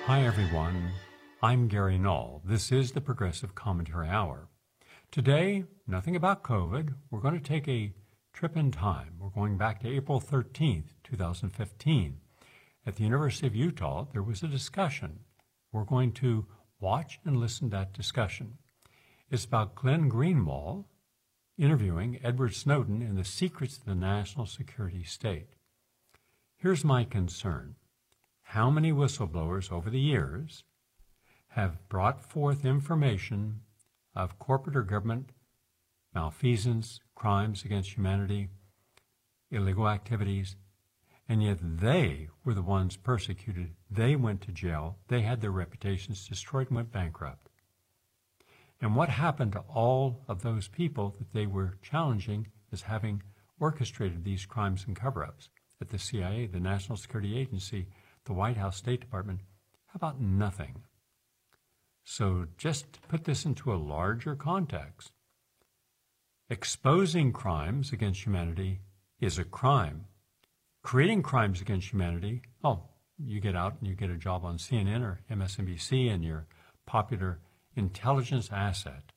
Hi everyone, I'm Gary Null. This is the Progressive Commentary Hour. Today, nothing about COVID. We're going to take a trip in time. We're going back to April 13th, 2015. At the University of Utah, there was a discussion. We're going to watch and listen to that discussion. It's about Glenn Greenwald interviewing Edward Snowden in the secrets of the national security state. Here's my concern. How many whistleblowers over the years have brought forth information of corporate or government malfeasance, crimes against humanity, illegal activities, and yet they were the ones persecuted. They went to jail. They had their reputations destroyed and went bankrupt. And what happened to all of those people that they were challenging as having orchestrated these crimes and cover-ups at the CIA, the National Security Agency, the White House, State Department? How about nothing? So just to put this into a larger context, exposing crimes against humanity is a crime. Creating crimes against humanity, you get out and you get a job on CNN or MSNBC and you're a popular intelligence asset.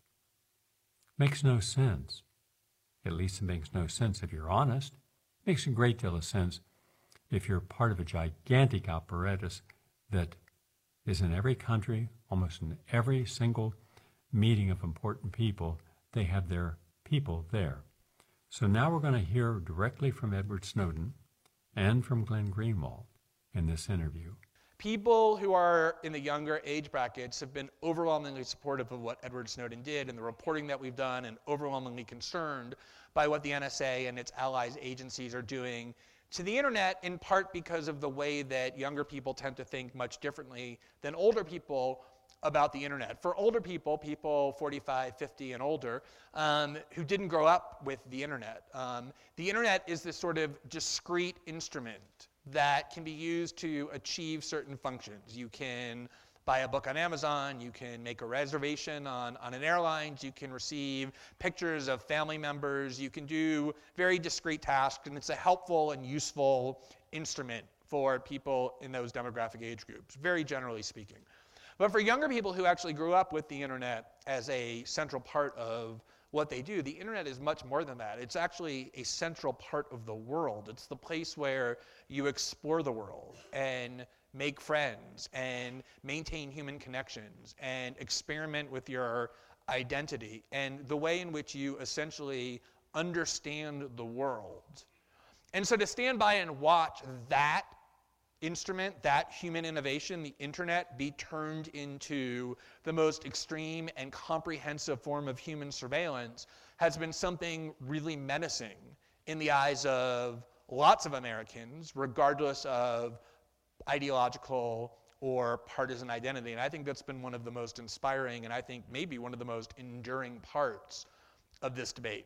Makes no sense. At least it makes no sense if you're honest. It makes a great deal of sense if you're part of a gigantic apparatus that is in every country, almost in every single meeting of important people, they have their people there. So now we're going to hear directly from Edward Snowden and from Glenn Greenwald in this interview. People who are in the younger age brackets have been overwhelmingly supportive of what Edward Snowden did and the reporting that we've done, and overwhelmingly concerned by what the NSA and its allies agencies are doing to the internet, in part because of the way that younger people tend to think much differently than older people about the internet. For older people, people 45, 50 and older, who didn't grow up with the internet is this sort of discrete instrument that can be used to achieve certain functions. You can buy a book on Amazon, you can make a reservation on an airline, you can receive pictures of family members, you can do very discrete tasks, and it's a helpful and useful instrument for people in those demographic age groups, very generally speaking. But for younger people who actually grew up with the internet as a central part of what they do, the internet is much more than that. It's actually a central part of the world. It's the place where you explore the world and make friends and maintain human connections and experiment with your identity and the way in which you essentially understand the world. And so to stand by and watch that instrument, that human innovation, the internet, be turned into the most extreme and comprehensive form of human surveillance has been something really menacing in the eyes of lots of Americans, regardless of ideological or partisan identity. And I think that's been one of the most inspiring, and I think maybe one of the most enduring parts of this debate.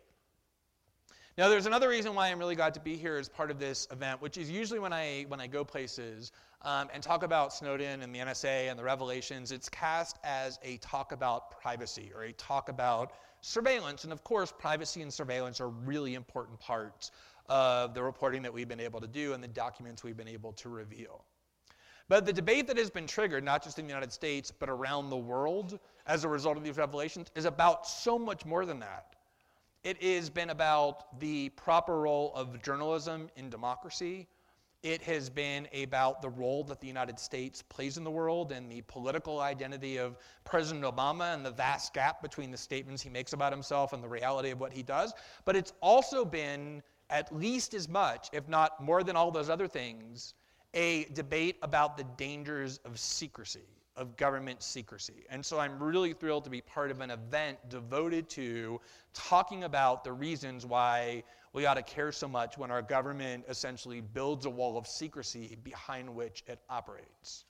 Now, there's another reason why I'm really glad to be here as part of this event, which is usually when I go places and talk about Snowden and the NSA and the revelations, it's cast as a talk about privacy or a talk about surveillance. And of course, privacy and surveillance are really important parts of the reporting that we've been able to do and the documents we've been able to reveal. But the debate that has been triggered, not just in the United States, but around the world as a result of these revelations, is about so much more than that. It has been about the proper role of journalism in democracy. It has been about the role that the United States plays in the world and the political identity of President Obama and the vast gap between the statements he makes about himself and the reality of what he does. But it's also been at least as much, if not more than all those other things, a debate about the dangers of secrecy, of government secrecy. And so I'm really thrilled to be part of an event devoted to talking about the reasons why we ought to care so much when our government essentially builds a wall of secrecy behind which it operates.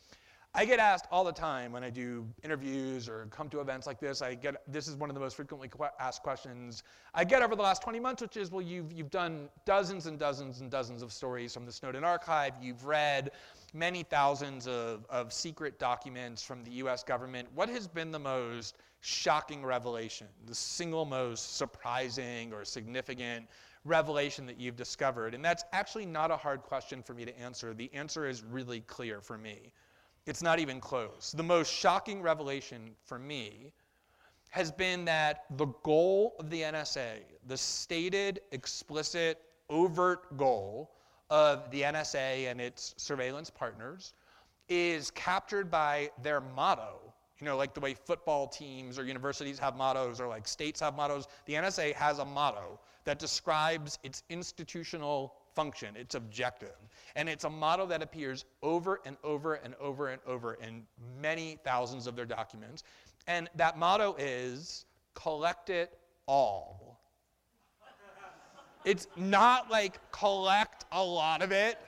I get asked all the time when I do interviews or come to events like this, this is one of the most frequently asked questions I get over the last 20 months, which is, well, you've done dozens and dozens and dozens of stories from the Snowden archive. You've read many thousands of secret documents from the US government. What has been the most shocking revelation, the single most surprising or significant revelation that you've discovered? And that's actually not a hard question for me to answer. The answer is really clear for me. It's not even close. The most shocking revelation for me has been that the goal of the NSA, the stated, explicit, overt goal of the NSA and its surveillance partners is captured by their motto. You know, like the way football teams or universities have mottos or like states have mottos, the NSA has a motto that describes its institutional function, its objective. And it's a motto that appears over and over and over and over in many thousands of their documents. And that motto is, collect it all. It's not like collect a lot of it,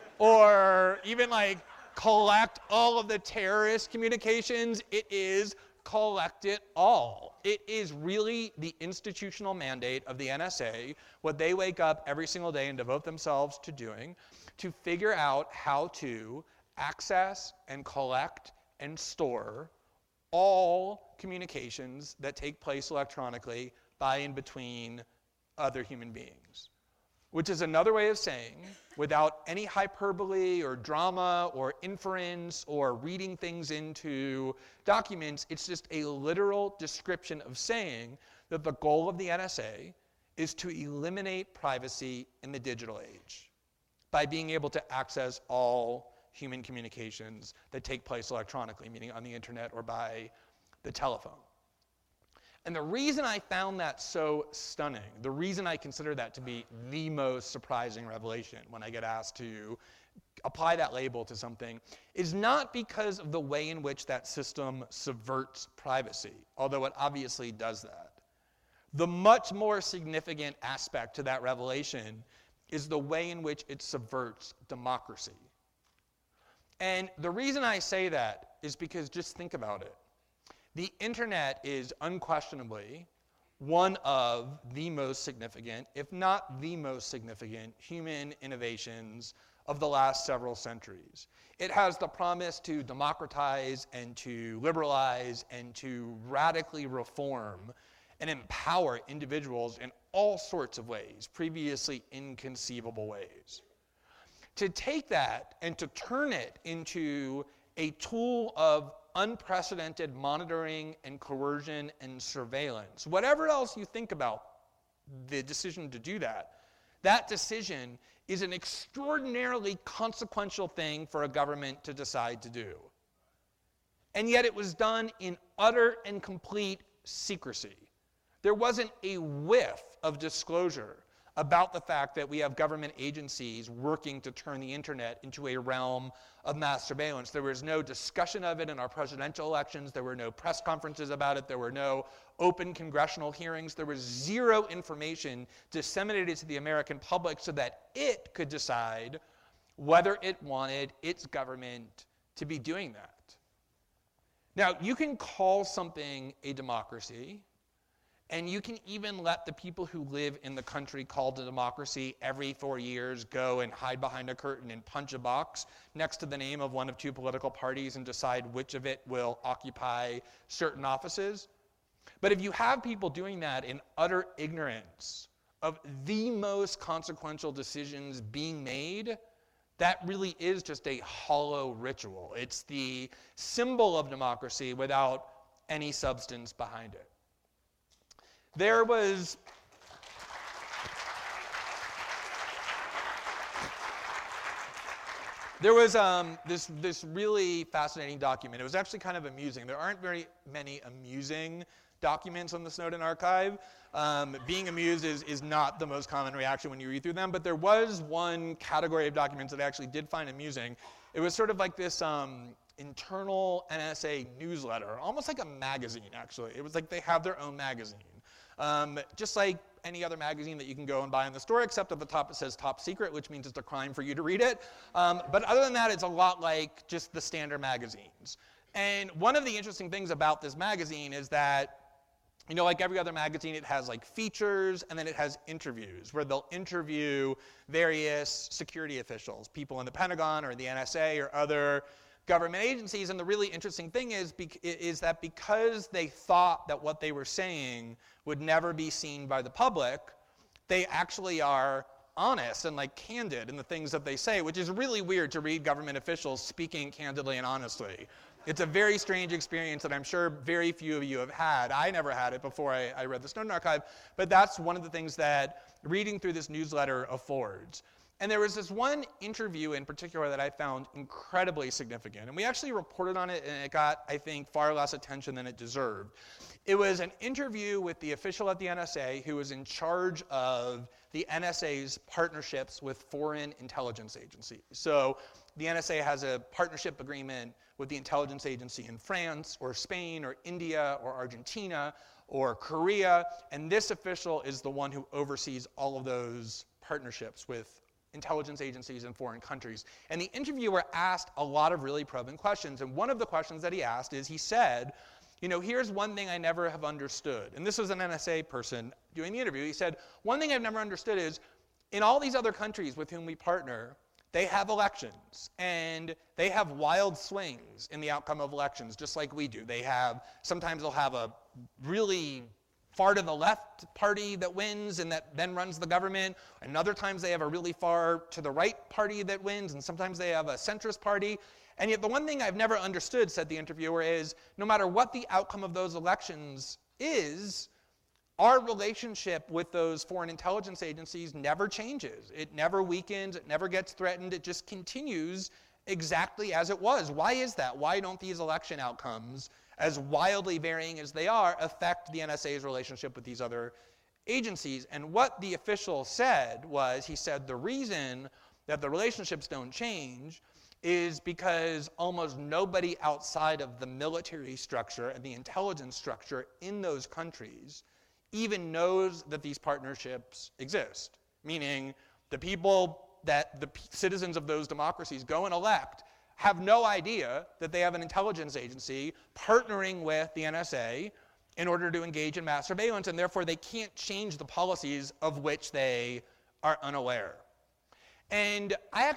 or even like collect all of the terrorist communications. It is collect it all. It is really the institutional mandate of the NSA, what they wake up every single day and devote themselves to doing, to figure out how to access and collect and store all communications that take place electronically by and between other human beings. Which is another way of saying, without any hyperbole or drama or inference or reading things into documents, it's just a literal description of saying that the goal of the NSA is to eliminate privacy in the digital age by being able to access all human communications that take place electronically, meaning on the internet or by the telephone. And the reason I found that so stunning, the reason I consider that to be the most surprising revelation when I get asked to apply that label to something, is not because of the way in which that system subverts privacy, although it obviously does that. The much more significant aspect to that revelation is the way in which it subverts democracy. And the reason I say that is because just think about it. The internet is unquestionably one of the most significant, if not the most significant, human innovations of the last several centuries. It has the promise to democratize and to liberalize and to radically reform and empower individuals in all sorts of ways, previously inconceivable ways. To take that and to turn it into a tool of unprecedented monitoring and coercion and surveillance, whatever else you think about the decision to do that, that decision is an extraordinarily consequential thing for a government to decide to do. And yet it was done in utter and complete secrecy. There wasn't a whiff of disclosure about the fact that we have government agencies working to turn the internet into a realm of mass surveillance. There was no discussion of it in our presidential elections. There were no press conferences about it. There were no open congressional hearings. There was zero information disseminated to the American public so that it could decide whether it wanted its government to be doing that. Now, you can call something a democracy, and you can even let the people who live in the country called a democracy every 4 years go and hide behind a curtain and punch a box next to the name of one of two political parties and decide which of it will occupy certain offices. But if you have people doing that in utter ignorance of the most consequential decisions being made, that really is just a hollow ritual. It's the symbol of democracy without any substance behind it. There was this really fascinating document. It was actually kind of amusing. There aren't very many amusing documents on the Snowden archive. Being amused is not the most common reaction when you read through them, but there was one category of documents that I actually did find amusing. It was sort of like this internal NSA newsletter, almost like a magazine, actually. It was like they have their own magazine. Just like any other magazine that you can go and buy in the store, except at the top it says top secret, which means it's a crime for you to read it. But other than that, it's a lot like just the standard magazines. And one of the interesting things about this magazine is that, you know, like every other magazine, it has like features and then it has interviews where they'll interview various security officials, people in the Pentagon or the NSA or other government agencies. And the really interesting thing is that because they thought that what they were saying would never be seen by the public, they actually are honest and like candid in the things that they say, which is really weird to read government officials speaking candidly and honestly. It's a very strange experience that I'm sure very few of you have had. I never had it before I read the Snowden Archive, but that's one of the things that reading through this newsletter affords. And there was this one interview in particular that I found incredibly significant. And we actually reported on it, and it got, I think, far less attention than it deserved. It was an interview with the official at the NSA who was in charge of the NSA's partnerships with foreign intelligence agencies. So the NSA has a partnership agreement with the intelligence agency in France or Spain or India or Argentina or Korea, and this official is the one who oversees all of those partnerships with intelligence agencies in foreign countries. And the interviewer asked a lot of really probing questions, and one of the questions that he asked is, he said, you know, here's one thing I never have understood. And this was an NSA person doing the interview. He said, one thing I've never understood is, in all these other countries with whom we partner, they have elections, and they have wild swings in the outcome of elections, just like we do. Sometimes they'll have a really far to the left party that wins and that then runs the government, and other times they have a really far to the right party that wins, and sometimes they have a centrist party. And yet the one thing I've never understood, said the interviewer, is no matter what the outcome of those elections is, our relationship with those foreign intelligence agencies never changes. It never weakens, it never gets threatened, it just continues exactly as it was. Why is that? Why don't these election outcomes, as wildly varying as they are, affect the NSA's relationship with these other agencies? And what the official said was, he said the reason that the relationships don't change is because almost nobody outside of the military structure and the intelligence structure in those countries even knows that these partnerships exist. Meaning the people that the citizens of those democracies go and elect have no idea that they have an intelligence agency partnering with the NSA in order to engage in mass surveillance, and therefore they can't change the policies of which they are unaware. And I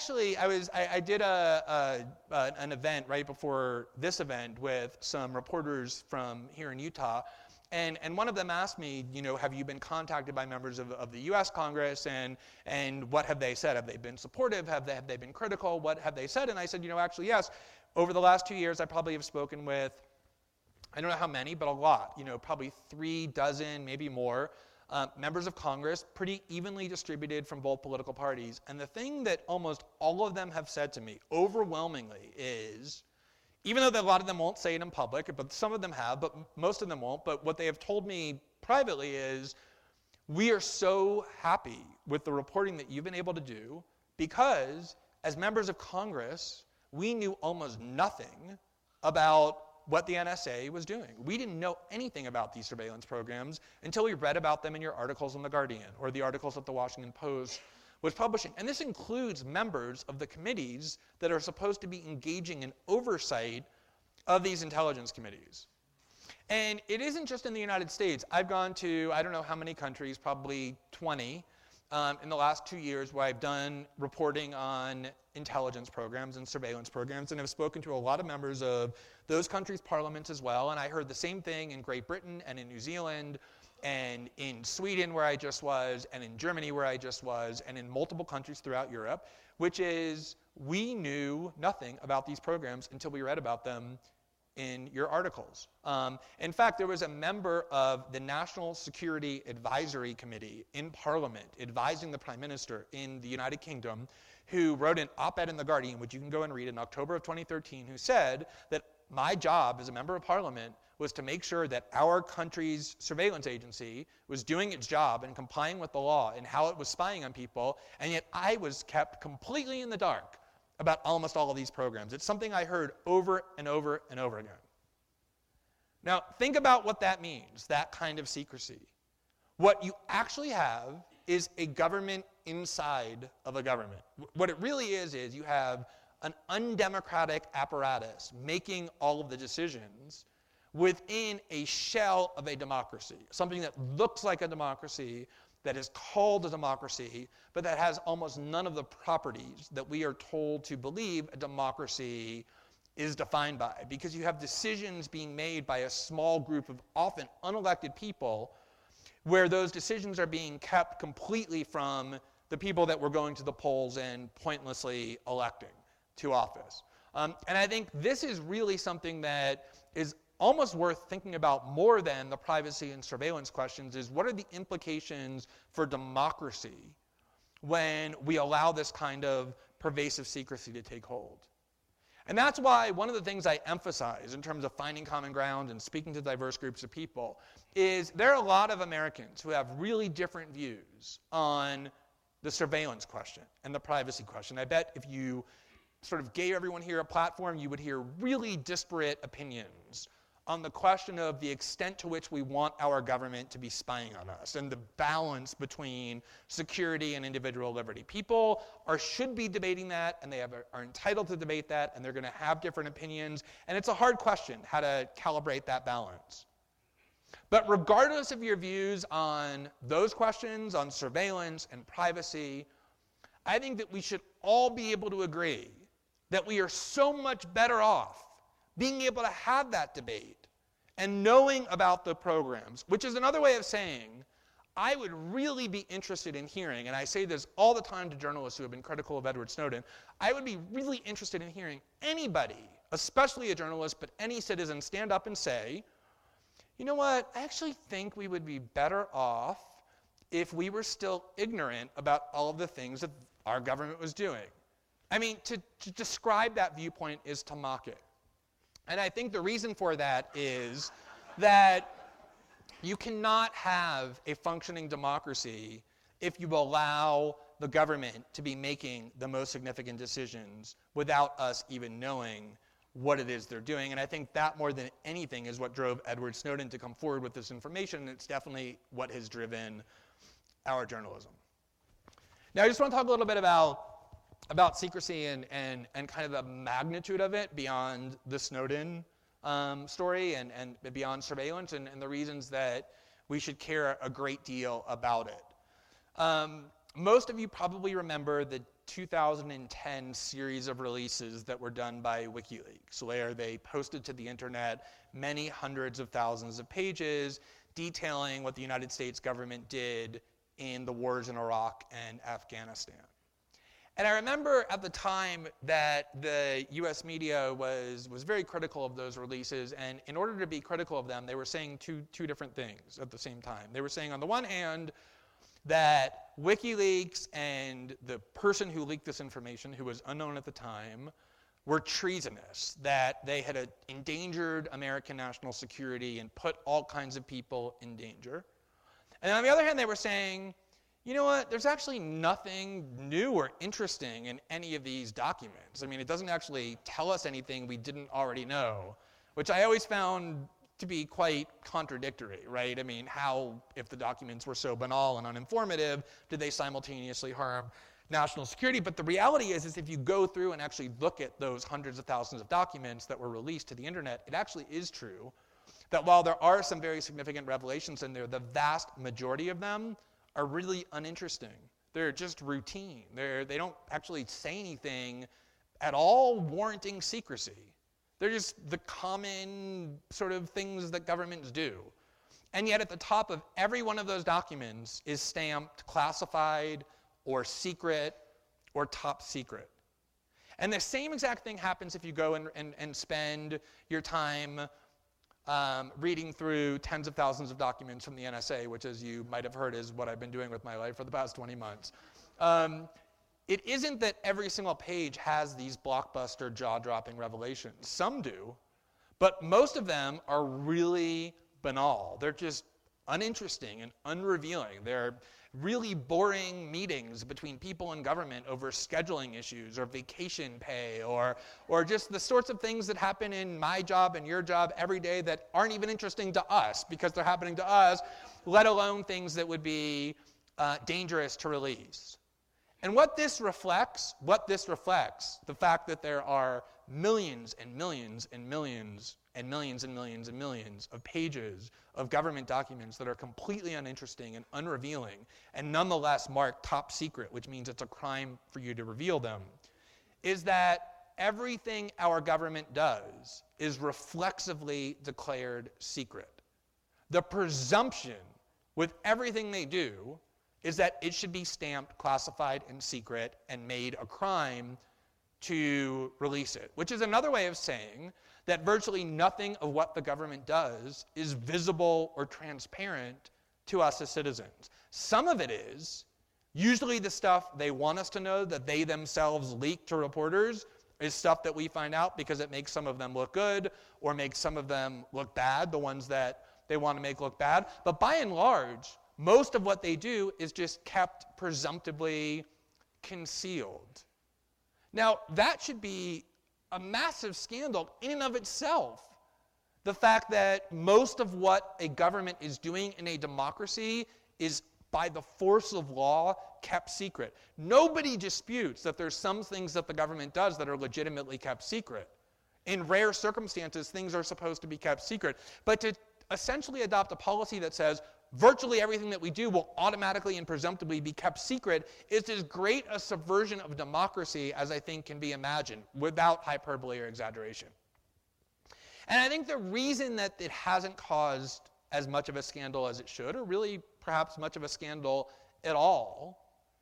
did an event right before this event with some reporters from here in Utah, and one of them asked me, you know, have you been contacted by members of the U.S. Congress, and what have they said? Have they been supportive? Have they been critical? What have they said? And I said, you know, actually, yes. Over the last 2 years, I probably have spoken with, I don't know how many, but a lot, you know, probably 36, maybe more, members of Congress, pretty evenly distributed from both political parties. And the thing that almost all of them have said to me overwhelmingly is, even though a lot of them won't say it in public, but some of them have, but most of them won't, but what they have told me privately is, we are so happy with the reporting that you've been able to do, because as members of Congress, we knew almost nothing about what the NSA was doing. We didn't know anything about these surveillance programs until we read about them in your articles in The Guardian or the articles that the Washington Post was publishing. And this includes members of the committees that are supposed to be engaging in oversight of these intelligence committees. And it isn't just in the United States. I've gone to, I don't know how many countries, probably 20, in the last 2 years, where I've done reporting on intelligence programs and surveillance programs, and have spoken to a lot of members of those countries' parliaments as well. And I heard the same thing in Great Britain and in New Zealand and in Sweden, where I just was, and in Germany, where I just was, and in multiple countries throughout Europe, which is, we knew nothing about these programs until we read about them in your articles. In fact, there was a member of the National Security Advisory Committee in Parliament advising the Prime Minister in the United Kingdom, who wrote an op-ed in The Guardian, which you can go and read, in October of 2013, who said that my job as a member of Parliament was to make sure that our country's surveillance agency was doing its job and complying with the law and how it was spying on people, and yet I was kept completely in the dark about almost all of these programs. It's something I heard over and over and over again. Now, think about what that means, that kind of secrecy. What you actually have is a government inside of a government. What it really is you have an undemocratic apparatus making all of the decisions within a shell of a democracy, something that looks like a democracy, that is called a democracy, but that has almost none of the properties that we are told to believe a democracy is defined by. Because you have decisions being made by a small group of often unelected people, where those decisions are being kept completely from the people that we're going to the polls and pointlessly electing to office. And I think this is really something that is almost worth thinking about more than the privacy and surveillance questions, is what are the implications for democracy when we allow this kind of pervasive secrecy to take hold. And that's why one of the things I emphasize in terms of finding common ground and speaking to diverse groups of people is there are a lot of Americans who have really different views on the surveillance question and the privacy question. I bet if you sort of gave everyone here a platform, you would hear really disparate opinions on the question of the extent to which we want our government to be spying on us and the balance between security and individual liberty. People should be debating that, and they are entitled to debate that, and they're going to have different opinions. And it's a hard question how to calibrate that balance. But regardless of your views on those questions, on surveillance and privacy, I think that we should all be able to agree that we are so much better off being able to have that debate and knowing about the programs, which is another way of saying I would really be interested in hearing, and I say this all the time to journalists who have been critical of Edward Snowden, I would be really interested in hearing anybody, especially a journalist, but any citizen, stand up and say, you know what, I actually think we would be better off if we were still ignorant about all of the things that our government was doing. I mean, to describe that viewpoint is to mock it. And I think the reason for that is that you cannot have a functioning democracy if you allow the government to be making the most significant decisions without us even knowing what it is they're doing. And I think that more than anything is what drove Edward Snowden to come forward with this information, and it's definitely what has driven our journalism. Now, I just want to talk a little bit about secrecy and kind of the magnitude of it beyond the Snowden story and beyond surveillance and the reasons that we should care a great deal about it. Most of you probably remember the 2010 series of releases that were done by WikiLeaks, where they posted to the internet many hundreds of thousands of pages detailing what the United States government did in the wars in Iraq and Afghanistan. And I remember at the time that the US media was very critical of those releases, and in order to be critical of them, they were saying two different things at the same time. They were saying, on the one hand, that WikiLeaks and the person who leaked this information, who was unknown at the time, were treasonous, that they had endangered American national security and put all kinds of people in danger. And on the other hand, they were saying, you know what, there's actually nothing new or interesting in any of these documents. I mean, it doesn't actually tell us anything we didn't already know, which I always found to be quite contradictory, right? I mean, how, if the documents were so banal and uninformative, did they simultaneously harm national security? But the reality is if you go through and actually look at those hundreds of thousands of documents that were released to the internet, it actually is true that while there are some very significant revelations in there, the vast majority of them are really uninteresting. They're just routine. They don't actually say anything at all warranting secrecy. They're just the common sort of things that governments do. And yet at the top of every one of those documents is stamped classified or secret or top secret. And the same exact thing happens if you go and spend your time reading through tens of thousands of documents from the NSA, which, as you might have heard, is what I've been doing with my life for the past 20 months. It isn't that every single page has these blockbuster, jaw-dropping revelations. Some do, but most of them are really banal. They're just uninteresting and unrevealing. They're really boring meetings between people in government over scheduling issues or vacation pay or just the sorts of things that happen in my job and your job every day that aren't even interesting to us because they're happening to us, let alone things that would be dangerous to release. And what this reflects, the fact that there are millions and millions and millions and millions and millions and millions of pages of government documents that are completely uninteresting and unrevealing and nonetheless marked top secret, which means it's a crime for you to reveal them, is that everything our government does is reflexively declared secret. The presumption with everything they do is that it should be stamped classified and secret and made a crime to release it, which is another way of saying that virtually nothing of what the government does is visible or transparent to us as citizens. Some of it is, usually the stuff they want us to know that they themselves leak to reporters is stuff that we find out because it makes some of them look good or makes some of them look bad, the ones that they want to make look bad. But by and large, most of what they do is just kept presumptively concealed. Now, that should be a massive scandal in and of itself. The fact that most of what a government is doing in a democracy is, by the force of law, kept secret. Nobody disputes that there's some things that the government does that are legitimately kept secret. In rare circumstances, things are supposed to be kept secret. But to essentially adopt a policy that says virtually everything that we do will automatically and presumptively be kept secret is as great a subversion of democracy as I think can be imagined, without hyperbole or exaggeration. And I think the reason that it hasn't caused as much of a scandal as it should, or really perhaps much of a scandal at all,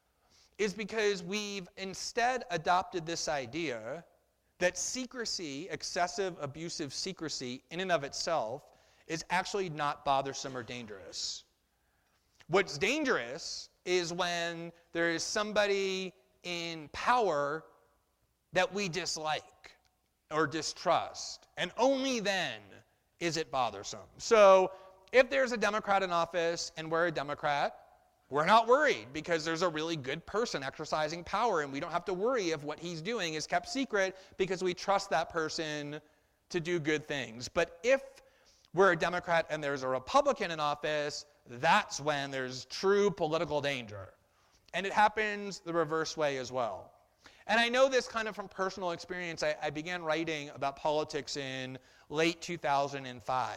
is because we've instead adopted this idea that secrecy, excessive, abusive secrecy in and of itself, is actually not bothersome or dangerous. What's dangerous is when there is somebody in power that we dislike or distrust, and only then is it bothersome. So if there's a Democrat in office and we're a Democrat, we're not worried because there's a really good person exercising power, and we don't have to worry if what he's doing is kept secret because we trust that person to do good things. But if we're a Democrat and there's a Republican in office, that's when there's true political danger. And it happens the reverse way as well. And I know this kind of from personal experience. I began writing about politics in late 2005.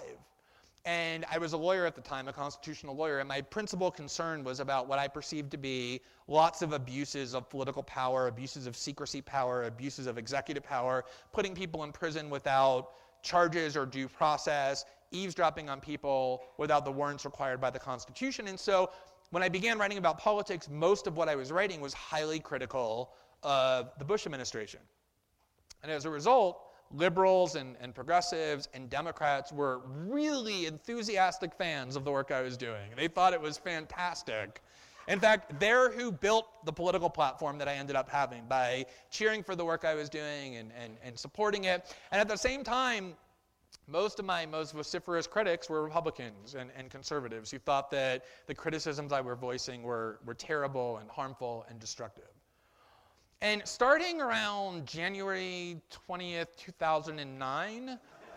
And I was a lawyer at the time, a constitutional lawyer, and my principal concern was about what I perceived to be lots of abuses of political power, abuses of secrecy power, abuses of executive power, putting people in prison without charges or due process, eavesdropping on people without the warrants required by the Constitution. And so when I began writing about politics, most of what I was writing was highly critical of the Bush administration. And as a result, liberals and progressives and Democrats were really enthusiastic fans of the work I was doing. They thought it was fantastic. In fact, they're who built the political platform that I ended up having by cheering for the work I was doing and supporting it. And at the same time, most of my most vociferous critics were Republicans and conservatives who thought that the criticisms I were voicing were terrible and harmful and destructive. And starting around January 20th, 2009,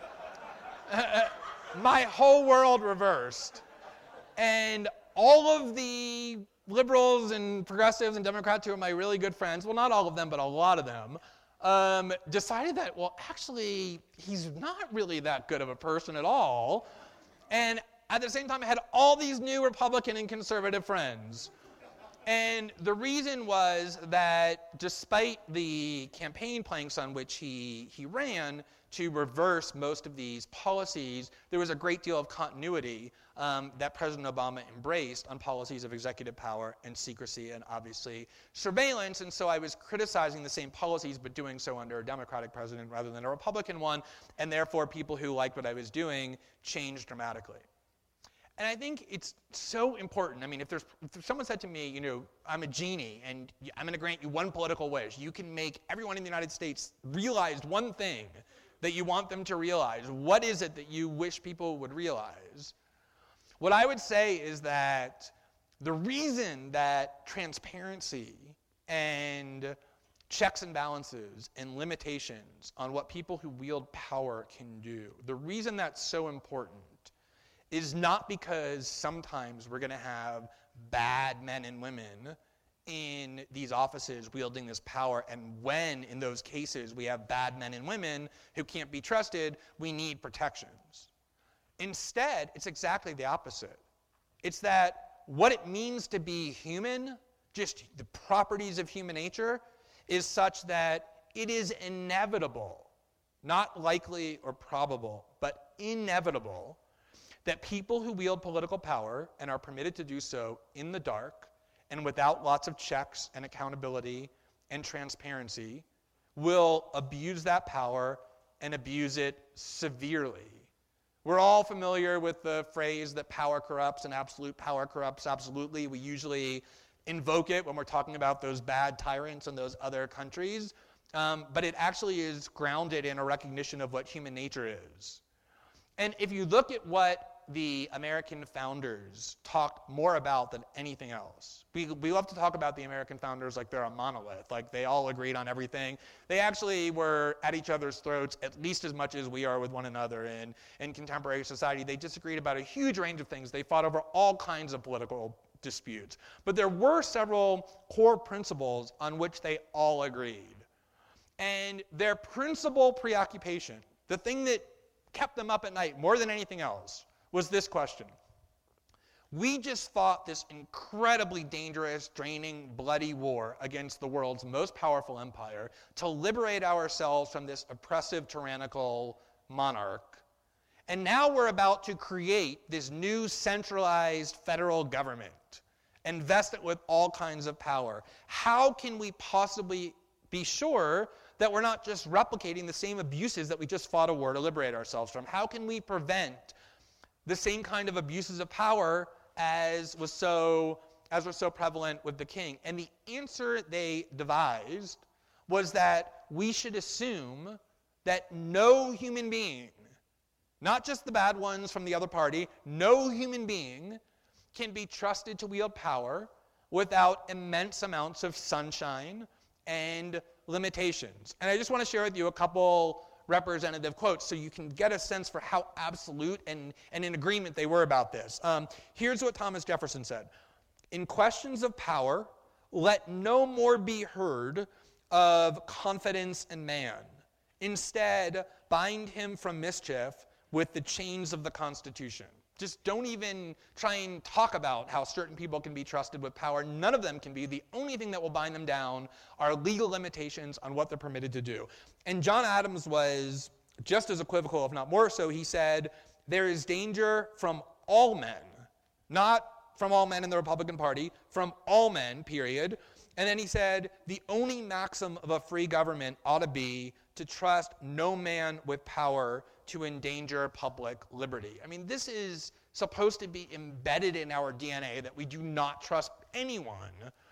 my whole world reversed. And all of the liberals and progressives and Democrats who are my really good friends, well, not all of them, but a lot of them, decided that, well, actually, he's not really that good of a person at all. And at the same time, I had all these new Republican and conservative friends. And the reason was that despite the campaign planks on which he ran to reverse most of these policies, there was a great deal of continuity that President Obama embraced on policies of executive power and secrecy and obviously surveillance. And so I was criticizing the same policies but doing so under a Democratic president rather than a Republican one. And therefore, people who liked what I was doing changed dramatically. And I think it's so important. I mean, if someone said to me, you know, I'm a genie and I'm going to grant you one political wish. You can make everyone in the United States realize one thing that you want them to realize. What is it that you wish people would realize? What I would say is that the reason that transparency and checks and balances and limitations on what people who wield power can do, the reason that's so important is not because sometimes we're going to have bad men and women in these offices wielding this power, and when in those cases we have bad men and women who can't be trusted, we need protections. Instead, it's exactly the opposite. It's that what it means to be human, just the properties of human nature, is such that it is inevitable, not likely or probable, but inevitable, that people who wield political power and are permitted to do so in the dark and without lots of checks and accountability and transparency, will abuse that power and abuse it severely. We're all familiar with the phrase that power corrupts and absolute power corrupts absolutely. We usually invoke it when we're talking about those bad tyrants in those other countries, but it actually is grounded in a recognition of what human nature is. And if you look at what the American founders talked more about than anything else. We love to talk about the American founders like they're a monolith, like they all agreed on everything. They actually were at each other's throats at least as much as we are with one another in contemporary society. They disagreed about a huge range of things. They fought over all kinds of political disputes. But there were several core principles on which they all agreed. And their principal preoccupation, the thing that kept them up at night more than anything else, was this question. We just fought this incredibly dangerous, draining, bloody war against the world's most powerful empire to liberate ourselves from this oppressive, tyrannical monarch. And now we're about to create this new centralized federal government and vest it with all kinds of power. How can we possibly be sure that we're not just replicating the same abuses that we just fought a war to liberate ourselves from? How can we prevent the same kind of abuses of power as were so prevalent with the king? And the answer they devised was that we should assume that no human being, not just the bad ones from the other party, no human being can be trusted to wield power without immense amounts of sunshine and limitations. And I just want to share with you a couple representative quotes so you can get a sense for how absolute and in agreement they were about this. Here's what Thomas Jefferson said. In questions of power, let no more be heard of confidence in man. Instead, bind him from mischief with the chains of the Constitution. Just don't even try and talk about how certain people can be trusted with power. None of them can be. The only thing that will bind them down are legal limitations on what they're permitted to do. And John Adams was just as equivocal, if not more so. He said, there is danger from all men, not from all men in the Republican Party, from all men, period. And then he said, the only maxim of a free government ought to be to trust no man with power to endanger public liberty. I mean, this is supposed to be embedded in our DNA, that we do not trust anyone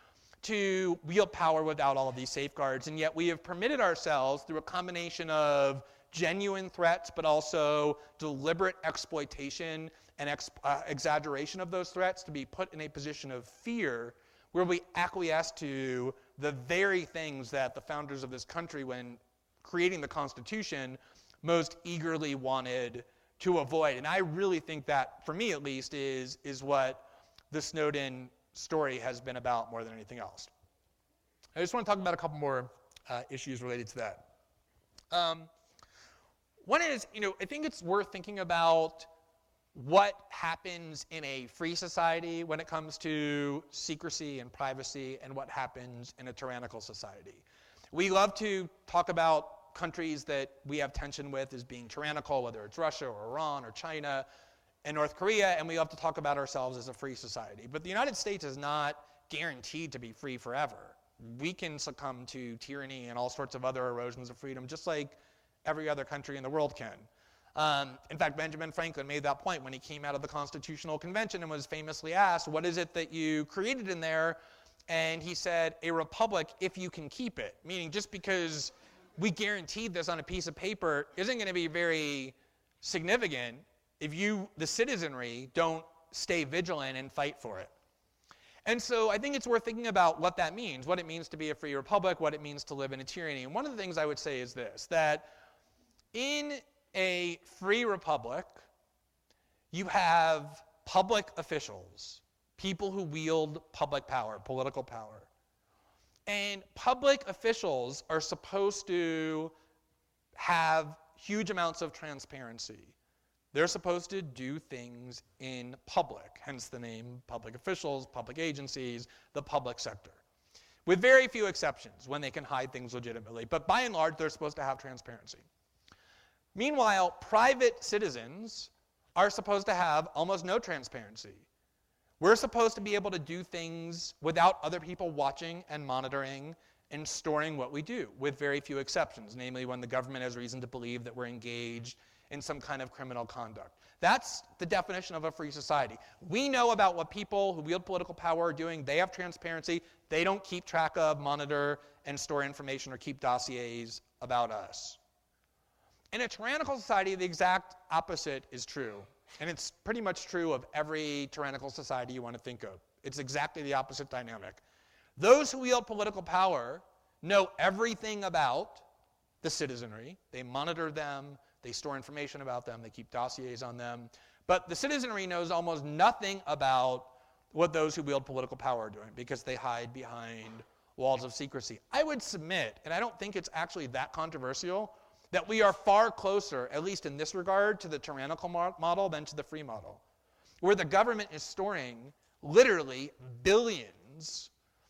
to wield power without all of these safeguards. And yet we have permitted ourselves, through a combination of genuine threats, but also deliberate exploitation and exaggeration of those threats, to be put in a position of fear where we acquiesce to the very things that the founders of this country, when creating the Constitution, most eagerly wanted to avoid. And I really think that, for me at least, is what the Snowden story has been about more than anything else. I just want to talk about a couple more issues related to that. One is, I think it's worth thinking about what happens in a free society when it comes to secrecy and privacy, and what happens in a tyrannical society. We love to talk about countries that we have tension with as being tyrannical, whether it's Russia or Iran or China and North Korea, and we love to talk about ourselves as a free society. But the United States is not guaranteed to be free forever. We can succumb to tyranny and all sorts of other erosions of freedom, just like every other country in the world can. In fact, Benjamin Franklin made that point when he came out of the Constitutional Convention and was famously asked, what is it that you created in there? And he said, a republic if you can keep it. Meaning, just because we guaranteed this on a piece of paper isn't going to be very significant if you, the citizenry, don't stay vigilant and fight for it. And so I think it's worth thinking about what that means, what it means to be a free republic, what it means to live in a tyranny. And one of the things I would say is this, that in a free republic, you have public officials, people who wield public power, political power. And public officials are supposed to have huge amounts of transparency. They're supposed to do things in public, hence the name public officials, public agencies, the public sector. With very few exceptions when they can hide things legitimately. But by and large, they're supposed to have transparency. Meanwhile, private citizens are supposed to have almost no transparency. We're supposed to be able to do things without other people watching and monitoring and storing what we do, with very few exceptions, namely when the government has reason to believe that we're engaged in some kind of criminal conduct. That's the definition of a free society. We know about what people who wield political power are doing. They have transparency. They don't keep track of, monitor, and store information or keep dossiers about us. In a tyrannical society, the exact opposite is true. And it's pretty much true of every tyrannical society you want to think of. It's exactly the opposite dynamic. Those who wield political power know everything about the citizenry. They monitor them. They store information about them. They keep dossiers on them. But the citizenry knows almost nothing about what those who wield political power are doing because they hide behind walls of secrecy. I would submit, and I don't think it's actually that controversial, that we are far closer, at least in this regard, to the tyrannical model than to the free model, where the government is storing literally billions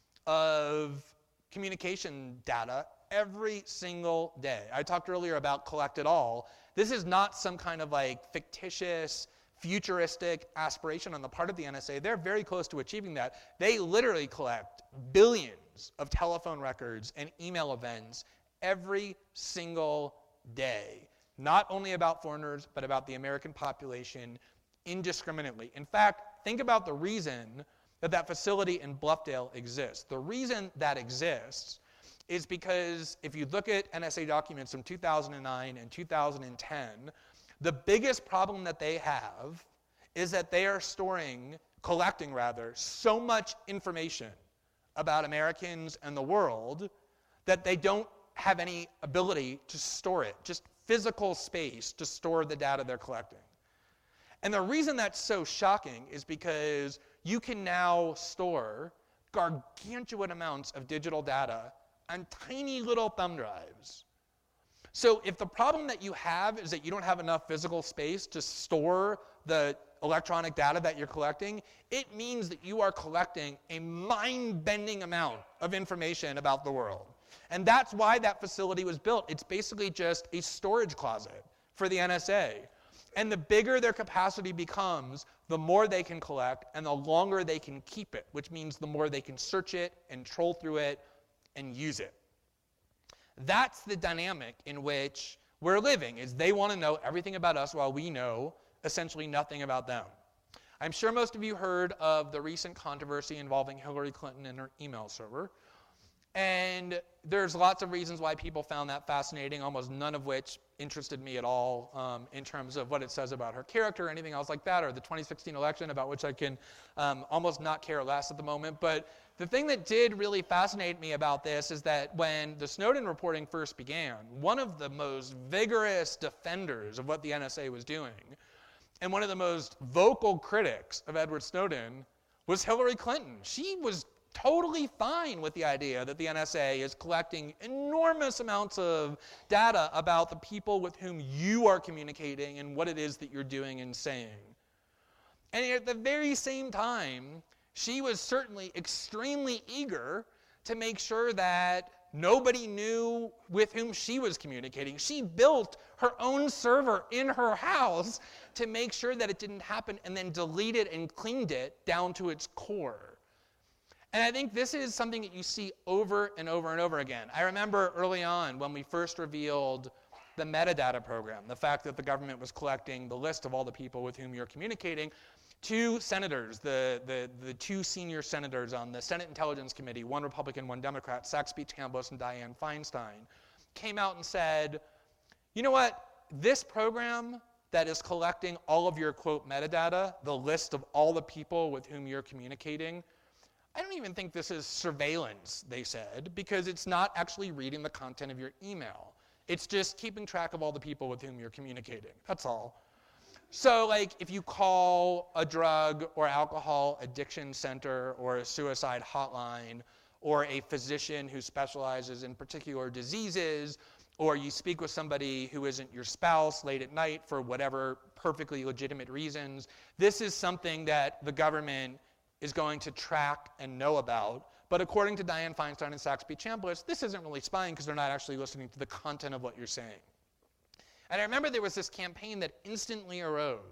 of communication data every single day. I talked earlier about collect it all. This is not some kind of like fictitious, futuristic aspiration on the part of the NSA. They're very close to achieving that. They literally collect billions of telephone records and email events every single day, not only about foreigners, but about the American population indiscriminately. In fact, think about the reason that that facility in Bluffdale exists. The reason that exists is because if you look at NSA documents from 2009 and 2010, the biggest problem that they have is that they are collecting so much information about Americans and the world that they don't have any ability to store it, just physical space to store the data they're collecting. And the reason that's so shocking is because you can now store gargantuan amounts of digital data on tiny little thumb drives. So if the problem that you have is that you don't have enough physical space to store the electronic data that you're collecting, it means that you are collecting a mind-bending amount of information about the world. And that's why that facility was built. It's basically just a storage closet for the NSA. And the bigger their capacity becomes, the more they can collect and the longer they can keep it, which means the more they can search it and troll through it and use it. That's the dynamic in which we're living, is they want to know everything about us while we know essentially nothing about them. I'm sure most of you heard of the recent controversy involving Hillary Clinton and her email server. And there's lots of reasons why people found that fascinating, almost none of which interested me at all in terms of what it says about her character or anything else like that, or the 2016 election, about which I can almost not care less at the moment. But the thing that did really fascinate me about this is that when the Snowden reporting first began, one of the most vigorous defenders of what the NSA was doing, and one of the most vocal critics of Edward Snowden, was Hillary Clinton. She was totally fine with the idea that the NSA is collecting enormous amounts of data about the people with whom you are communicating and what it is that you're doing and saying. And at the very same time, she was certainly extremely eager to make sure that nobody knew with whom she was communicating. She built her own server in her house to make sure that it didn't happen, and then deleted and cleaned it down to its core. And I think this is something that you see over and over and over again. I remember early on when we first revealed the metadata program, the fact that the government was collecting the list of all the people with whom you're communicating. Two senators, the two senior senators on the Senate Intelligence Committee, one Republican, one Democrat, Saxby Chambliss and Dianne Feinstein, came out and said, you know what, this program that is collecting all of your, quote, metadata, the list of all the people with whom you're communicating, I don't even think this is surveillance, they said, because it's not actually reading the content of your email. It's just keeping track of all the people with whom you're communicating. That's all. So, like, if you call a drug or alcohol addiction center or a suicide hotline or a physician who specializes in particular diseases, or you speak with somebody who isn't your spouse late at night for whatever perfectly legitimate reasons, this is something that the government is going to track and know about. But according to Dianne Feinstein and Saxby Chambliss, this isn't really spying because they're not actually listening to the content of what you're saying. And I remember there was this campaign that instantly arose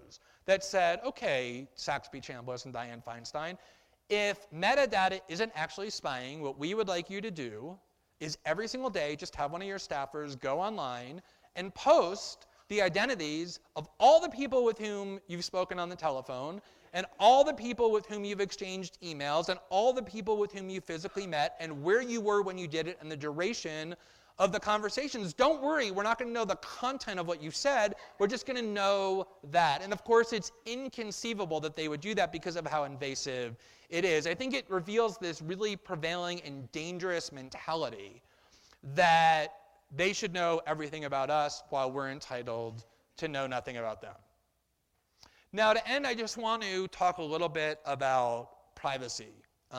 that said, okay, Saxby Chambliss and Dianne Feinstein, if metadata isn't actually spying, what we would like you to do is every single day just have one of your staffers go online and post the identities of all the people with whom you've spoken on the telephone and all the people with whom you've exchanged emails and all the people with whom you physically met and where you were when you did it and the duration of the conversations. Don't worry, we're not going to know the content of what you said. We're just going to know that. And of course, it's inconceivable that they would do that because of how invasive it is. I think it reveals this really prevailing and dangerous mentality that they should know everything about us while we're entitled to know nothing about them. Now, to end, I just want to talk a little bit about privacy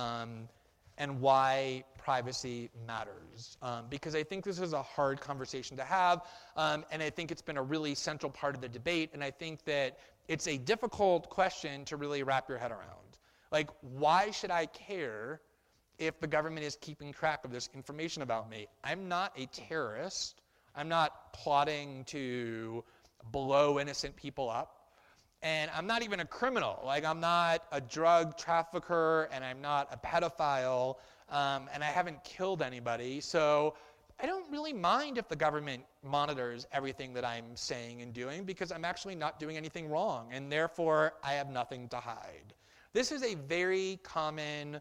and why privacy matters, because I think this is a hard conversation to have, and I think it's been a really central part of the debate, and I think that it's a difficult question to really wrap your head around. Like, why should I care if the government is keeping track of this information about me? I'm not a terrorist. I'm not plotting to blow innocent people up. And I'm not even a criminal. Like, I'm not a drug trafficker, and I'm not a pedophile, and I haven't killed anybody. So I don't really mind if the government monitors everything that I'm saying and doing, because I'm actually not doing anything wrong, and therefore I have nothing to hide. This is a very common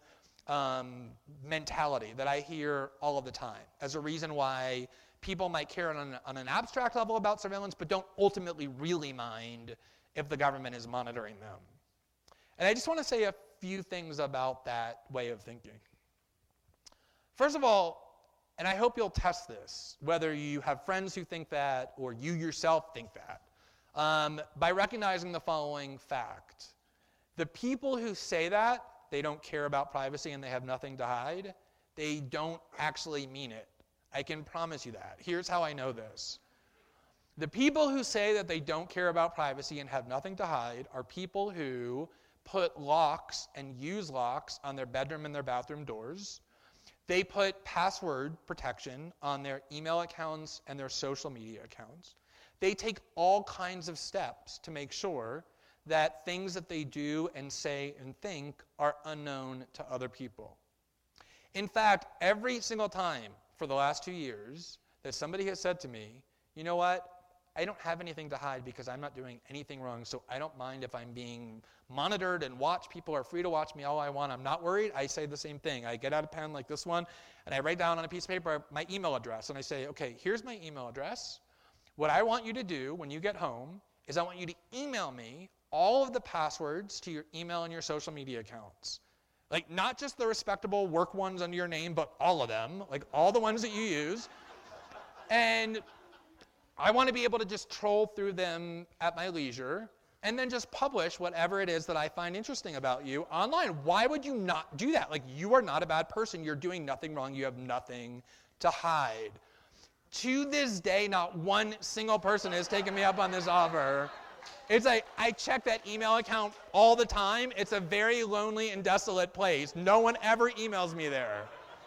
mentality that I hear all of the time as a reason why people might care on an abstract level about surveillance, but don't ultimately really mind if the government is monitoring them. And I just want to say a few things about that way of thinking. First of all, and I hope you'll test this, whether you have friends who think that or you yourself think that, by recognizing the following fact. The people who say that they don't care about privacy and they have nothing to hide, they don't actually mean it. I can promise you that. Here's how I know this. The people who say that they don't care about privacy and have nothing to hide are people who put locks and use locks on their bedroom and their bathroom doors. They put password protection on their email accounts and their social media accounts. They take all kinds of steps to make sure that things that they do and say and think are unknown to other people. In fact, every single time for the last 2 years that somebody has said to me, you know what, I don't have anything to hide because I'm not doing anything wrong, so I don't mind if I'm being monitored and watched. People are free to watch me all I want. I'm not worried. I say the same thing. I get out a pen like this one, and I write down on a piece of paper my email address, and I say, okay, here's my email address. What I want you to do when you get home is I want you to email me all of the passwords to your email and your social media accounts. Like, not just the respectable work ones under your name, but all of them, like all the ones that you use. And I want to be able to just troll through them at my leisure and then just publish whatever it is that I find interesting about you online. Why would you not do that? Like, you are not a bad person. You're doing nothing wrong. You have nothing to hide. To this day, not one single person has taken me up on this offer. It's like, I check that email account all the time. It's a very lonely and desolate place. No one ever emails me there.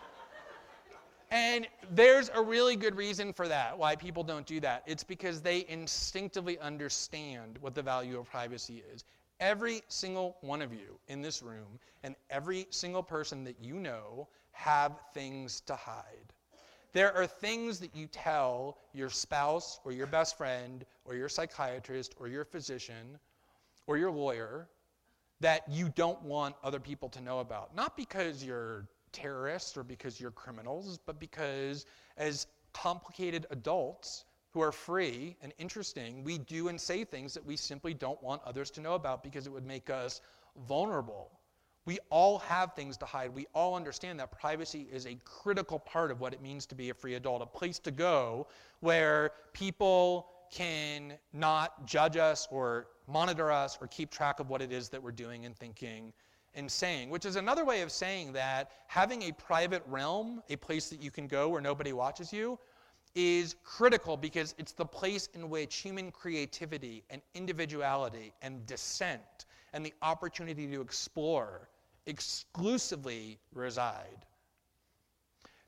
And there's a really good reason for that, why people don't do that. It's because they instinctively understand what the value of privacy is. Every single one of you in this room and every single person that you know have things to hide. There are things that you tell your spouse or your best friend or your psychiatrist or your physician or your lawyer that you don't want other people to know about. Not because you're terrorists or because you're criminals, but because as complicated adults who are free and interesting, we do and say things that we simply don't want others to know about because it would make us vulnerable. We all have things to hide. We all understand that privacy is a critical part of what it means to be a free adult, a place to go where people can not judge us or monitor us or keep track of what it is that we're doing and thinking and saying, which is another way of saying that having a private realm, a place that you can go where nobody watches you, is critical because it's the place in which human creativity and individuality and dissent and the opportunity to explore exclusively reside.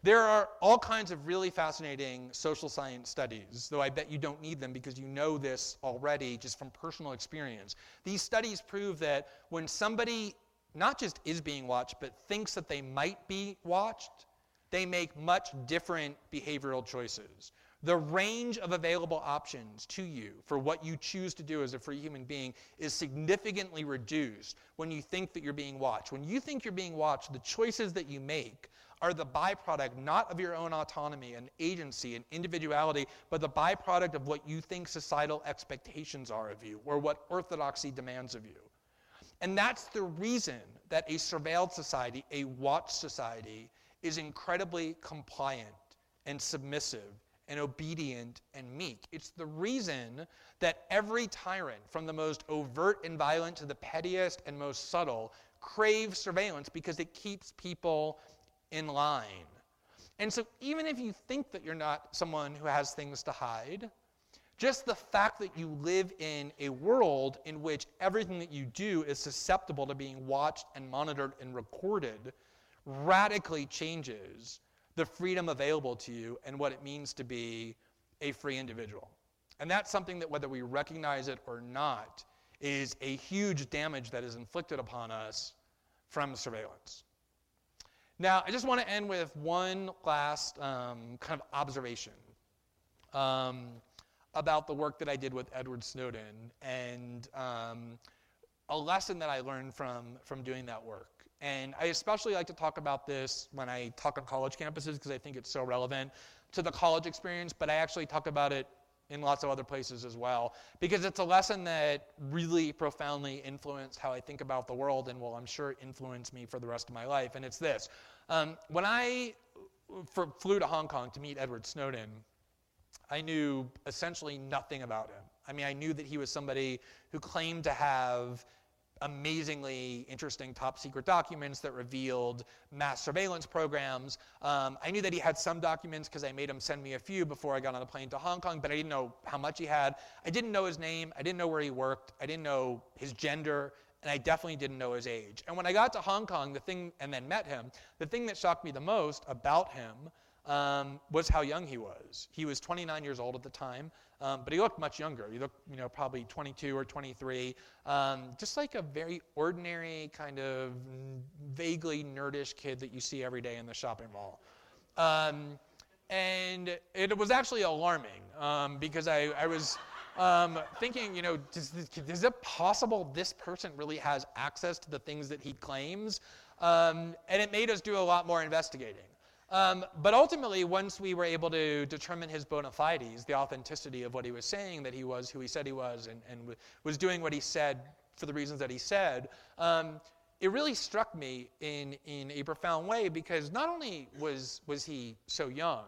There are all kinds of really fascinating social science studies, though I bet you don't need them because you know this already just from personal experience. These studies prove that when somebody not just is being watched, but thinks that they might be watched, they make much different behavioral choices. The range of available options to you for what you choose to do as a free human being is significantly reduced when you think that you're being watched. When you think you're being watched, the choices that you make are the byproduct not of your own autonomy and agency and individuality, but the byproduct of what you think societal expectations are of you or what orthodoxy demands of you. And that's the reason that a surveilled society, a watched society, is incredibly compliant and submissive and obedient and meek. It's the reason that every tyrant, from the most overt and violent to the pettiest and most subtle, craves surveillance because it keeps people in line. And so even if you think that you're not someone who has things to hide, just the fact that you live in a world in which everything that you do is susceptible to being watched and monitored and recorded radically changes the freedom available to you and what it means to be a free individual. And that's something that, whether we recognize it or not, is a huge damage that is inflicted upon us from surveillance. Now, I just want to end with one last kind of observation about the work that I did with Edward Snowden and a lesson that I learned from doing that work. And I especially like to talk about this when I talk on college campuses because I think it's so relevant to the college experience, but I actually talk about it in lots of other places as well, because it's a lesson that really profoundly influenced how I think about the world and will, I'm sure, influence me for the rest of my life. And it's this. When I flew to Hong Kong to meet Edward Snowden, I knew essentially nothing about him. I mean, I knew that he was somebody who claimed to have amazingly interesting top secret documents that revealed mass surveillance programs. I knew that he had some documents because I made him send me a few before I got on a plane to Hong Kong, but I didn't know how much he had. I didn't know his name. I didn't know where he worked. I didn't know his gender, and I definitely didn't know his age. And when I got to Hong Kong, and then met him, the thing that shocked me the most about him was how young he was. He was 29 years old at the time, but he looked much younger. He looked, probably 22 or 23, just like a very ordinary kind of vaguely nerdish kid that you see every day in the shopping mall. And it was actually alarming because I was thinking, is it possible this person really has access to the things that he claims? And it made us do a lot more investigating. But ultimately, once we were able to determine his bona fides, the authenticity of what he was saying, that he was who he said he was, and was doing what he said for the reasons that he said, it really struck me in a profound way, because not only was he so young,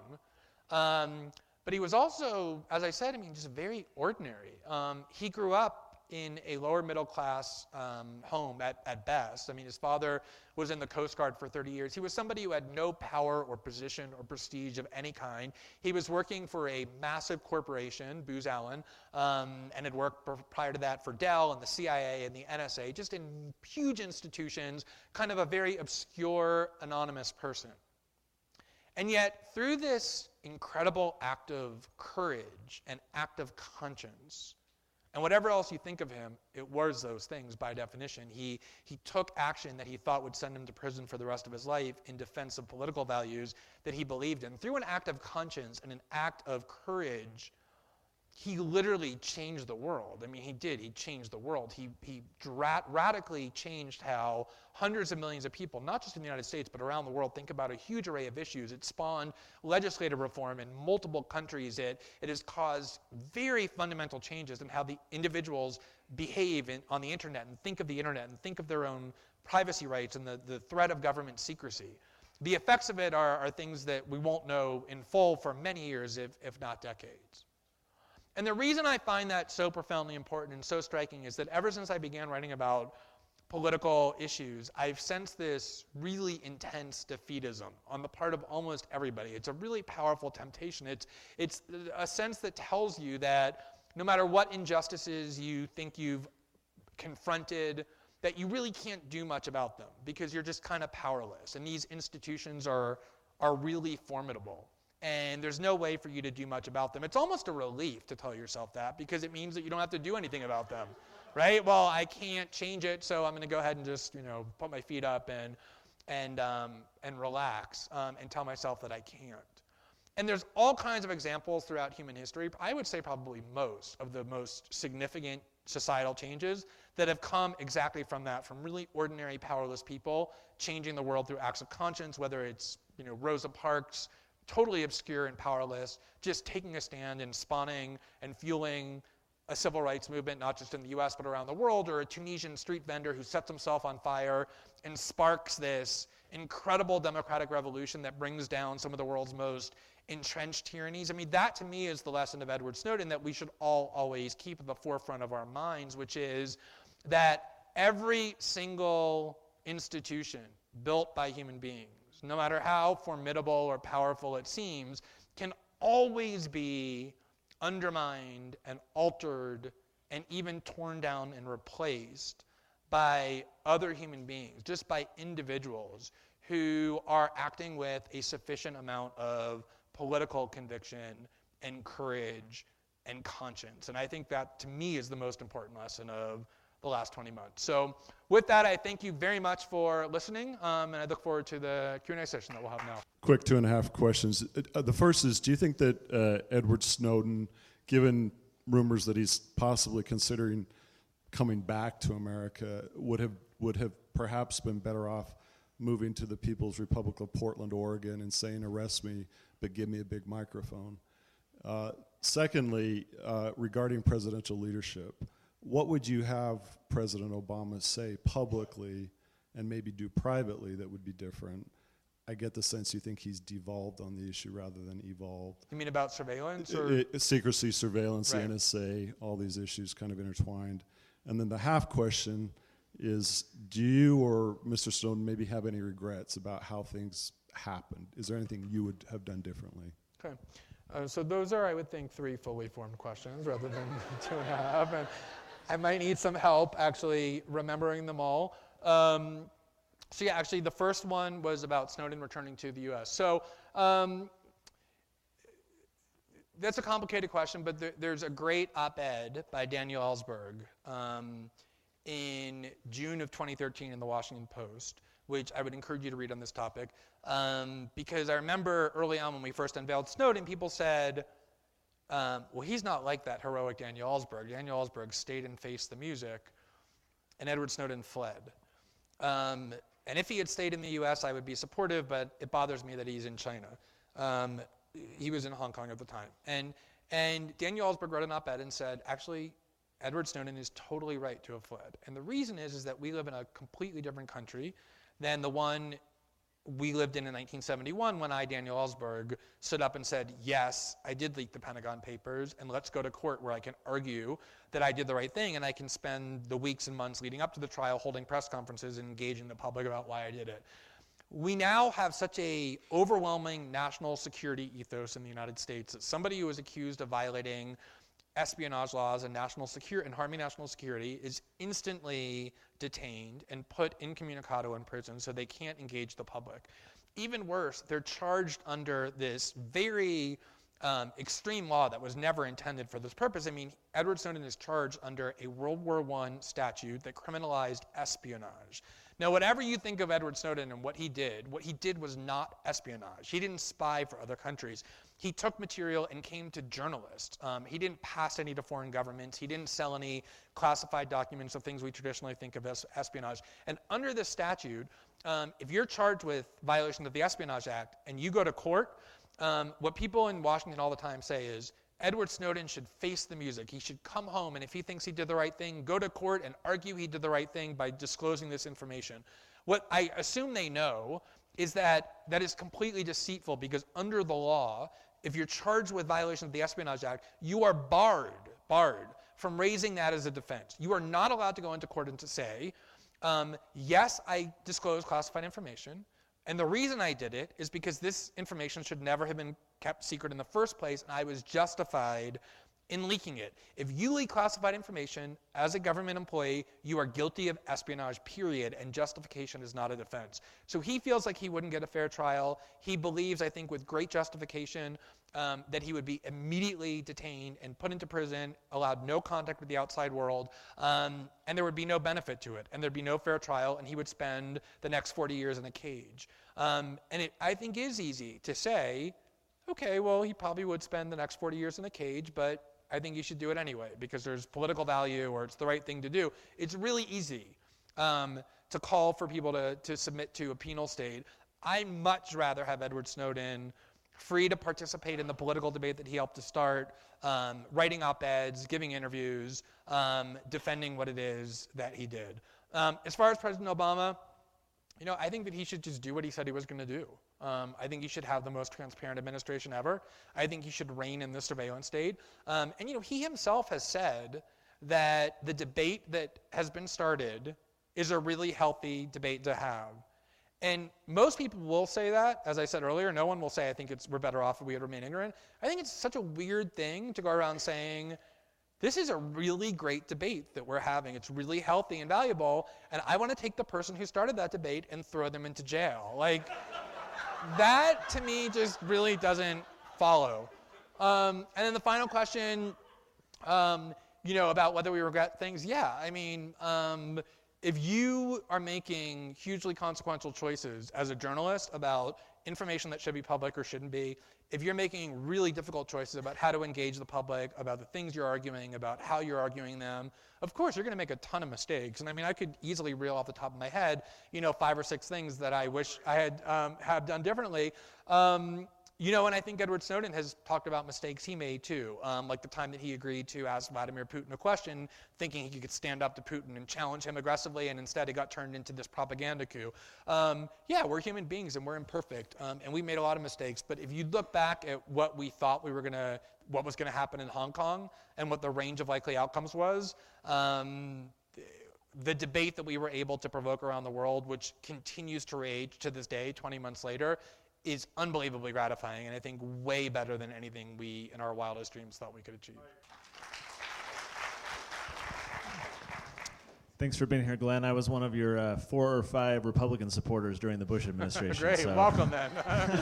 but he was also, as I said, just very ordinary. He grew up in a lower middle class home at best. His father was in the Coast Guard for 30 years. He was somebody who had no power or position or prestige of any kind. He was working for a massive corporation, Booz Allen, and had worked prior to that for Dell and the CIA and the NSA, just in huge institutions, kind of a very obscure, anonymous person. And yet, through this incredible act of courage and act of conscience, and whatever else you think of him, it was those things by definition. He took action that he thought would send him to prison for the rest of his life in defense of political values that he believed in. Through an act of conscience and an act of courage, he literally changed the world. He did. He changed the world. He radically changed how hundreds of millions of people, not just in the United States, but around the world, think about a huge array of issues. It spawned legislative reform in multiple countries. It has caused very fundamental changes in how the individuals behave on the internet and think of the internet and think of their own privacy rights and the threat of government secrecy. The effects of it are things that we won't know in full for many years, if not decades. And the reason I find that so profoundly important and so striking is that ever since I began writing about political issues, I've sensed this really intense defeatism on the part of almost everybody. It's a really powerful temptation. It's a sense that tells you that no matter what injustices you think you've confronted, that you really can't do much about them because you're just kind of powerless. And these institutions are are really formidable. And there's no way for you to do much about them. It's almost a relief to tell yourself that, because it means that you don't have to do anything about them, right? Well, I can't change it, so I'm going to go ahead and just, put my feet up and relax and tell myself that I can't. And there's all kinds of examples throughout human history. I would say probably most of the most significant societal changes that have come exactly from that, from really ordinary, powerless people changing the world through acts of conscience, whether it's Rosa Parks, totally obscure and powerless, just taking a stand and spawning and fueling a civil rights movement, not just in the US, but around the world, or a Tunisian street vendor who sets himself on fire and sparks this incredible democratic revolution that brings down some of the world's most entrenched tyrannies. I mean, that to me is the lesson of Edward Snowden that we should all always keep at the forefront of our minds, which is that every single institution built by human beings, no matter how formidable or powerful it seems, can always be undermined and altered and even torn down and replaced by other human beings, just by individuals who are acting with a sufficient amount of political conviction and courage and conscience. And I think that, to me, is the most important lesson of the last 20 months. So with that, I thank you very much for listening, and I look forward to the Q&A session that we'll have now. Quick 2.5 questions. The first is, do you think that Edward Snowden, given rumors that he's possibly considering coming back to America, would have perhaps been better off moving to the People's Republic of Portland, Oregon, and saying, arrest me, but give me a big microphone? Secondly, regarding presidential leadership, what would you have President Obama say publicly and maybe do privately that would be different? I get the sense you think he's devolved on the issue rather than evolved. You mean about surveillance? Or? Secrecy, surveillance, Right. the NSA, all these issues kind of intertwined. And then the half question is, do you or Mr. Snowden maybe have any regrets about how things happened? Is there anything you would have done differently? Okay. So those are, I would think, 3 fully formed questions rather than 2.5. And I might need some help actually remembering them all. So yeah, actually the first one was about Snowden returning to the US. So that's a complicated question, but there's a great op-ed by Daniel Ellsberg in June of 2013 in the Washington Post, which I would encourage you to read on this topic, because I remember early on when we first unveiled Snowden, people said, well, he's not like that heroic Daniel Ellsberg. Daniel Ellsberg stayed and faced the music, and Edward Snowden fled. And if he had stayed in the US, I would be supportive, but it bothers me that he's in China. He was in Hong Kong at the time. And Daniel Ellsberg wrote an op-ed and said, actually, Edward Snowden is totally right to have fled. And the reason is that we live in a completely different country than the one we lived in 1971 when I, Daniel Ellsberg, stood up and said, yes, I did leak the Pentagon Papers, and let's go to court where I can argue that I did the right thing, and I can spend the weeks and months leading up to the trial holding press conferences and engaging the public about why I did it. We now have such a overwhelming national security ethos in the United States that somebody who is accused of violating espionage laws and harming national security is instantly detained and put incommunicado in prison so they can't engage the public. Even worse, they're charged under this very extreme law that was never intended for this purpose. I mean, Edward Snowden is charged under a World War I statute that criminalized espionage. Now, whatever you think of Edward Snowden and what he did was not espionage. He didn't spy for other countries. He took material and came to journalists. He didn't pass any to foreign governments. He didn't sell any classified documents of things we traditionally think of as espionage. And under this statute, if you're charged with violation of the Espionage Act and you go to court, what people in Washington all the time say is, Edward Snowden should face the music. He should come home, and if he thinks he did the right thing, go to court and argue he did the right thing by disclosing this information. What I assume they know is that is completely deceitful, because under the law, if you're charged with violation of the Espionage Act, you are barred from raising that as a defense. You are not allowed to go into court and to say, yes, I disclosed classified information, and the reason I did it is because this information should never have been kept secret in the first place, and I was justified in leaking it. If you leak classified information as a government employee, you are guilty of espionage, period, and justification is not a defense. So he feels like he wouldn't get a fair trial. He believes, I think with great justification, that he would be immediately detained and put into prison, allowed no contact with the outside world, and there would be no benefit to it, and there'd be no fair trial, and he would spend the next 40 years in a cage. And it, I think, is easy to say, okay, well, he probably would spend the next 40 years in a cage, but I think you should do it anyway because there's political value or it's the right thing to do. It's really easy to call for people to submit to a penal state. I'd much rather have Edward Snowden free to participate in the political debate that he helped to start, writing op-eds, giving interviews, defending what it is that he did. As far as President Obama, I think that he should just do what he said he was going to do. I think he should have the most transparent administration ever. I think he should reign in the surveillance state. And he himself has said that the debate that has been started is a really healthy debate to have. And most people will say that, as I said earlier. No one will say, I think we're better off if we remain ignorant. I think it's such a weird thing to go around saying, this is a really great debate that we're having. It's really healthy and valuable, and I want to take the person who started that debate and throw them into jail. Like, that to me just really doesn't follow. And then the final question, about whether we regret things. Yeah, I mean, if you are making hugely consequential choices as a journalist about information that should be public or shouldn't be, if you're making really difficult choices about how to engage the public, about the things you're arguing, about how you're arguing them, of course you're going to make a ton of mistakes. And I mean, I could easily reel off the top of my head, 5 or 6 things that I wish I had have done differently. And I think Edward Snowden has talked about mistakes he made too, like the time that he agreed to ask Vladimir Putin a question, thinking he could stand up to Putin and challenge him aggressively, and instead it got turned into this propaganda coup. We're human beings and we're imperfect, and we made a lot of mistakes. But if you look back at what we thought what was gonna happen in Hong Kong, and what the range of likely outcomes was, the debate that we were able to provoke around the world, which continues to rage to this day, 20 months later, is unbelievably gratifying, and I think way better than anything we, in our wildest dreams, thought we could achieve. Thanks for being here, Glenn. I was one of your 4 or 5 Republican supporters during the Bush administration. Great, so. Welcome then.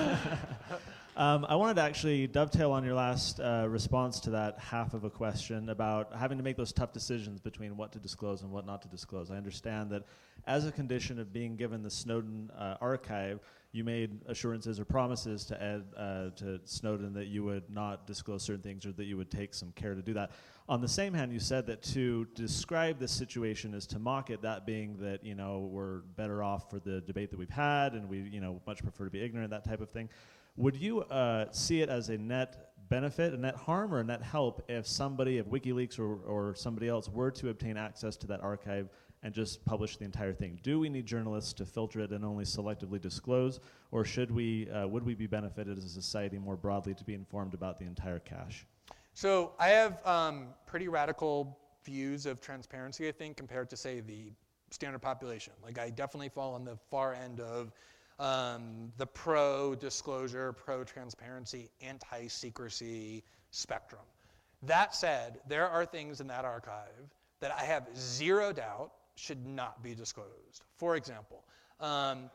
I wanted to actually dovetail on your last response to that half of a question about having to make those tough decisions between what to disclose and what not to disclose. I understand that as a condition of being given the Snowden archive, you made assurances or promises to Snowden that you would not disclose certain things or that you would take some care to do that. On the same hand, you said that to describe this situation is to mock it, that being that, we're better off for the debate that we've had and we, much prefer to be ignorant, that type of thing. Would you see it as a net benefit, a net harm, or a net help if somebody, if WikiLeaks or somebody else were to obtain access to that archive and just publish the entire thing? Do we need journalists to filter it and only selectively disclose, or would we be benefited as a society more broadly to be informed about the entire cache? So I have pretty radical views of transparency, I think, compared to, say, the standard population. Like, I definitely fall on the far end of the pro-disclosure, pro-transparency, anti-secrecy spectrum. That said, there are things in that archive that I have zero doubt should not be disclosed. For example, I'm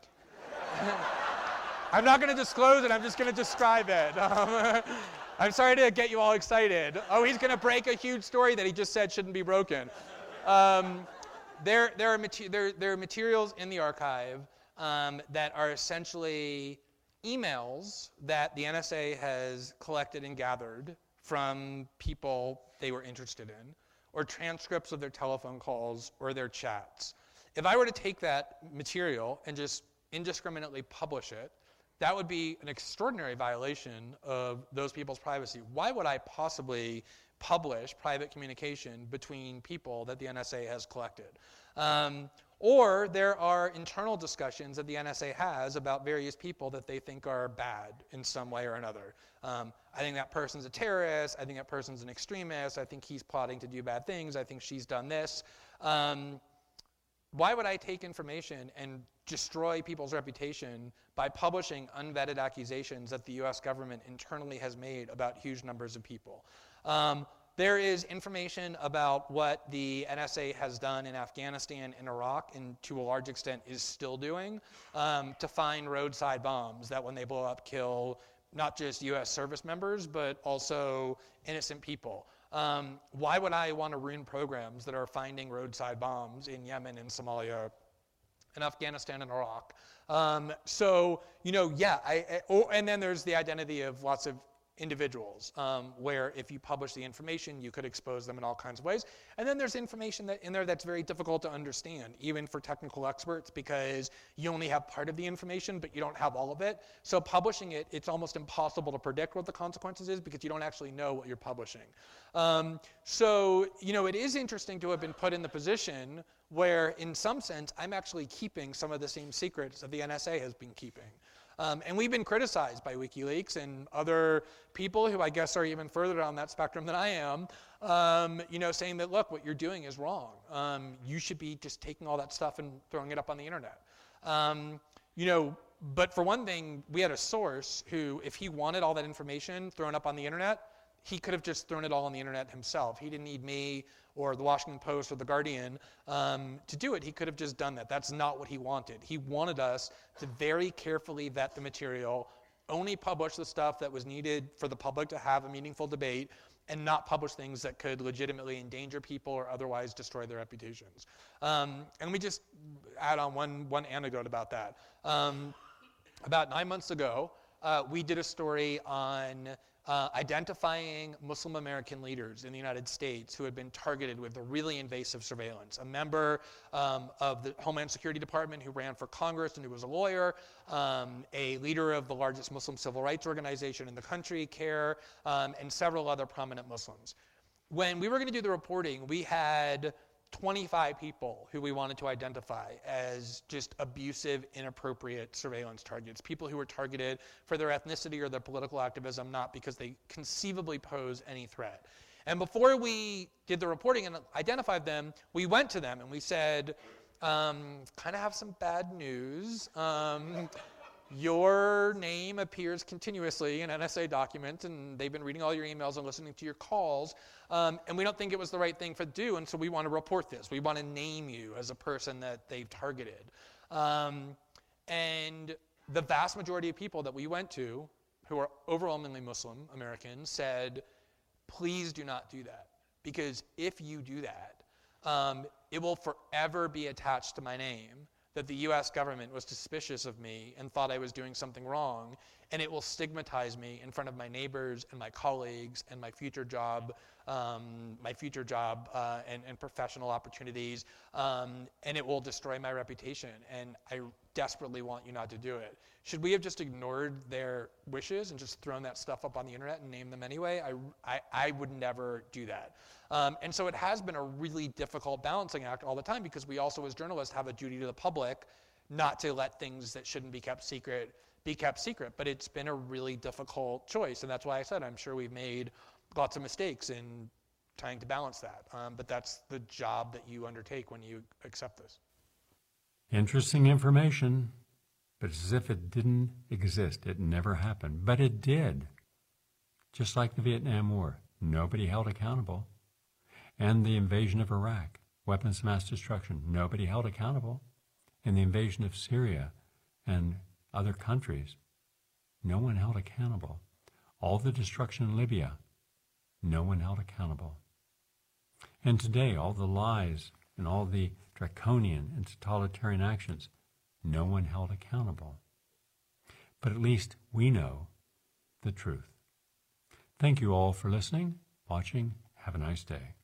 not going to disclose it, I'm just going to describe it. I'm sorry to get you all excited. Oh, he's going to break a huge story that he just said shouldn't be broken. There are materials in the archive that are essentially emails that the NSA has collected and gathered from people they were interested in, or transcripts of their telephone calls or their chats. If I were to take that material and just indiscriminately publish it, that would be an extraordinary violation of those people's privacy. Why would I possibly publish private communication between people that the NSA has collected? Or there are internal discussions that the NSA has about various people that they think are bad in some way or another. I think that person's a terrorist. I think that person's an extremist. I think he's plotting to do bad things. I think she's done this. Why would I take information and destroy people's reputation by publishing unvetted accusations that the US government internally has made about huge numbers of people? There is information about what the NSA has done in Afghanistan and Iraq, and to a large extent is still doing, to find roadside bombs that when they blow up kill not just U.S. service members, but also innocent people. Why would I want to ruin programs that are finding roadside bombs in Yemen and Somalia and Afghanistan and Iraq? And then there's the identity of lots of individuals, where if you publish the information, you could expose them in all kinds of ways. And then there's information in there that's very difficult to understand, even for technical experts, because you only have part of the information, but you don't have all of it. So publishing it, it's almost impossible to predict what the consequences is because you don't actually know what you're publishing. It is interesting to have been put in the position where, in some sense, I'm actually keeping some of the same secrets that the NSA has been keeping. And we've been criticized by WikiLeaks and other people who I guess are even further down that spectrum than I am, saying that, look, what you're doing is wrong. You should be just taking all that stuff and throwing it up on the internet. But for one thing, we had a source who, if he wanted all that information thrown up on the internet, he could have just thrown it all on the internet himself. He didn't need me or the Washington Post or the Guardian to do it. He could have just done that. That's not what he wanted. He wanted us to very carefully vet the material, only publish the stuff that was needed for the public to have a meaningful debate, and not publish things that could legitimately endanger people or otherwise destroy their reputations. And we just add on one anecdote about that. About 9 months ago, we did a story on identifying Muslim American leaders in the United States who had been targeted with a really invasive surveillance. A member of the Homeland Security Department who ran for Congress and who was a lawyer, a leader of the largest Muslim civil rights organization in the country, CARE, and several other prominent Muslims. When we were going to do the reporting, we had 25 people who we wanted to identify as just abusive, inappropriate surveillance targets, people who were targeted for their ethnicity or their political activism, not because they conceivably pose any threat. And before we did the reporting and identified them, we went to them and we said, kind of have some bad news. Your name appears continuously in NSA documents, and they've been reading all your emails and listening to your calls, and we don't think it was the right thing to do, and so we want to report this. We want to name you as a person that they've targeted. And the vast majority of people that we went to, who are overwhelmingly Muslim Americans, said, please do not do that, because if you do that, it will forever be attached to my name that the U.S. government was suspicious of me and thought I was doing something wrong, and it will stigmatize me in front of my neighbors and my colleagues and my future job and professional opportunities, and it will destroy my reputation, and I desperately want you not to do it. Should we have just ignored their wishes and just thrown that stuff up on the internet and named them anyway? I would never do that. And so it has been a really difficult balancing act all the time, because we also as journalists have a duty to the public not to let things that shouldn't be kept secret be kept secret. But it's been a really difficult choice, and that's why I said I'm sure we've made lots of mistakes in trying to balance that. But that's the job that you undertake when you accept this. Interesting information, but it's as if it didn't exist. It never happened, but it did. Just like the Vietnam War, nobody held accountable. And the invasion of Iraq, weapons of mass destruction, nobody held accountable. And the invasion of Syria and other countries, no one held accountable. All the destruction in Libya, no one held accountable. And today, all the lies and all the draconian and totalitarian actions, no one held accountable. But at least we know the truth. Thank you all for listening, watching. Have a nice day.